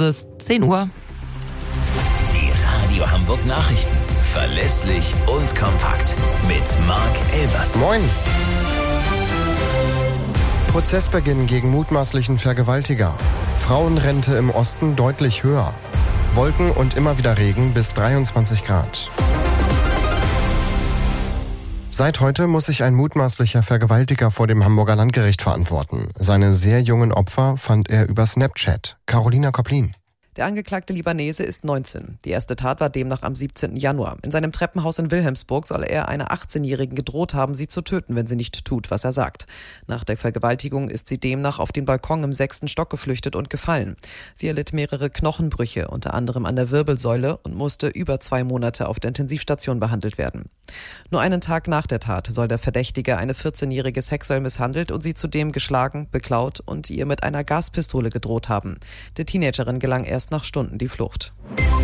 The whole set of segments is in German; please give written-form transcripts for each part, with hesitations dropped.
ist 10 Uhr. Die Radio Hamburg Nachrichten. Verlässlich und kompakt. Mit Marc Elvers. Moin. Prozessbeginn gegen mutmaßlichen Vergewaltiger. Frauenrente im Osten deutlich höher. Wolken und immer wieder Regen bis 23 Grad. Seit heute muss sich ein mutmaßlicher Vergewaltiger vor dem Hamburger Landgericht verantworten. Seine sehr jungen Opfer fand er über Snapchat. Carolina Koplin. Der angeklagte Libanese ist 19. Die erste Tat war demnach am 17. Januar. In seinem Treppenhaus in Wilhelmsburg soll er einer 18-Jährigen gedroht haben, sie zu töten, wenn sie nicht tut, was er sagt. Nach der Vergewaltigung ist sie demnach auf den Balkon im 6. Stock geflüchtet und gefallen. Sie erlitt mehrere Knochenbrüche, unter anderem an der Wirbelsäule, und musste über 2 Monate auf der Intensivstation behandelt werden. Nur einen Tag nach der Tat soll der Verdächtige eine 14-Jährige sexuell misshandelt und sie zudem geschlagen, beklaut und ihr mit einer Gaspistole gedroht haben. Der Teenagerin gelang erst nach Stunden die Flucht.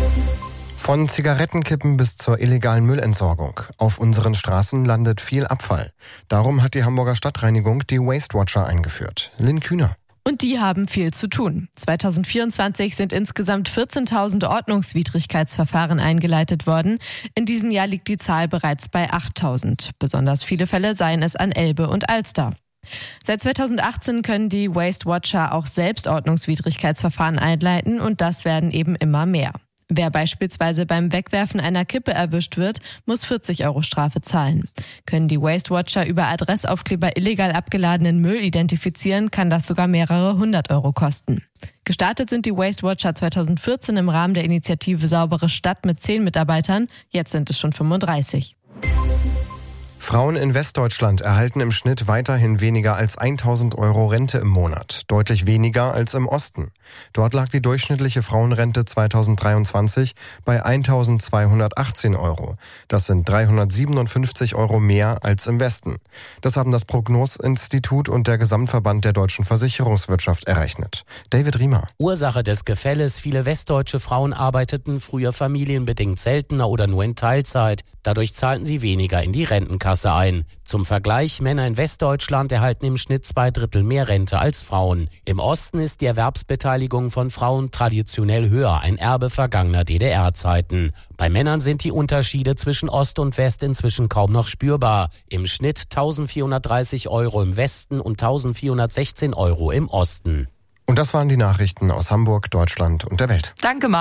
Von Zigarettenkippen bis zur illegalen Müllentsorgung. Auf unseren Straßen landet viel Abfall. Darum hat die Hamburger Stadtreinigung die Waste Watcher eingeführt. Lynn Kühner. Und die haben viel zu tun. 2024 sind insgesamt 14.000 Ordnungswidrigkeitsverfahren eingeleitet worden. In diesem Jahr liegt die Zahl bereits bei 8.000. Besonders viele Fälle seien es an Elbe und Alster. Seit 2018 können die Waste Watcher auch selbst Ordnungswidrigkeitsverfahren einleiten und das werden eben immer mehr. Wer beispielsweise beim Wegwerfen einer Kippe erwischt wird, muss 40 € Strafe zahlen. Können die Waste Watcher über Adressaufkleber illegal abgeladenen Müll identifizieren, kann das sogar mehrere 100 € kosten. Gestartet sind die Waste Watcher 2014 im Rahmen der Initiative Saubere Stadt mit 10 Mitarbeitern, jetzt sind es schon 35. Frauen in Westdeutschland erhalten im Schnitt weiterhin weniger als 1.000 € Rente im Monat. Deutlich weniger als im Osten. Dort lag die durchschnittliche Frauenrente 2023 bei 1.218 €. Das sind 357 € mehr als im Westen. Das haben das Prognosinstitut und der Gesamtverband der deutschen Versicherungswirtschaft errechnet. David Riemer. Ursache des Gefälles: Viele westdeutsche Frauen arbeiteten früher familienbedingt seltener oder nur in Teilzeit. Dadurch zahlten sie weniger in die Rentenkasse ein. Zum Vergleich: Männer in Westdeutschland erhalten im Schnitt 2/3 mehr Rente als Frauen. Im Osten ist die Erwerbsbeteiligung von Frauen traditionell höher, ein Erbe vergangener DDR-Zeiten. Bei Männern sind die Unterschiede zwischen Ost und West inzwischen kaum noch spürbar. Im Schnitt 1.430 € im Westen und 1.416 € im Osten. Und das waren die Nachrichten aus Hamburg, Deutschland und der Welt. Danke, Marc.